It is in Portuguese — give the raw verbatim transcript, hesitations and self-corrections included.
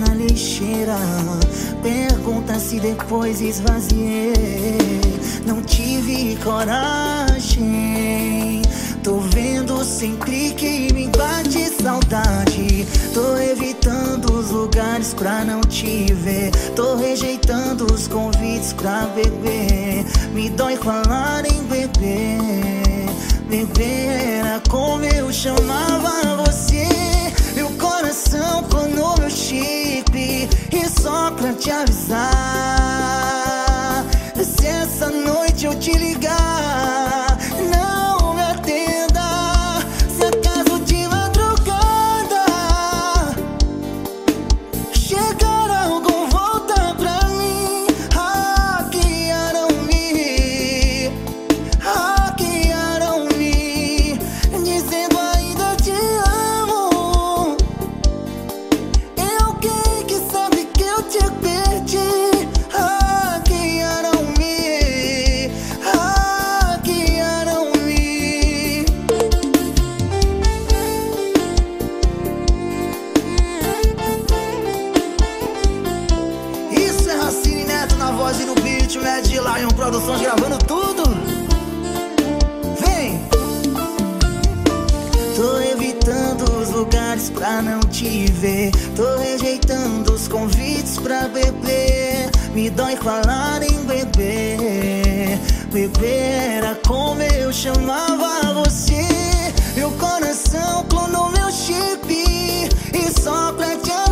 na lixeira. Pergunta se depois esvaziei. Não tive coragem. Tô vendo sempre que me bate saudade. Tô evitando os lugares pra não te ver. Tô rejeitando os convites pra beber. Me dói falar em beber. Beber era como eu chamava você. Meu coração clonou meu chip. E só pra te avisar, se essa noite eu te ligar, não me atenda. Se acaso de madrugada chegar algo, volta pra mim. Hackearam-me, hackearam-me, dizendo ainda te amo. É alguém que sabe que eu te perdi. Hackearam-me, hackearam-me. Isso é Racine Neto na voz e no beat, Mad Lion Produções gravando tudo. Vem! Tô evitando os lugares pra não te ver. Tô rejeitando os convites pra beber. Me dói falar em beber. Beber era como eu chamava você. Meu coração clonou meu chip. E só pra te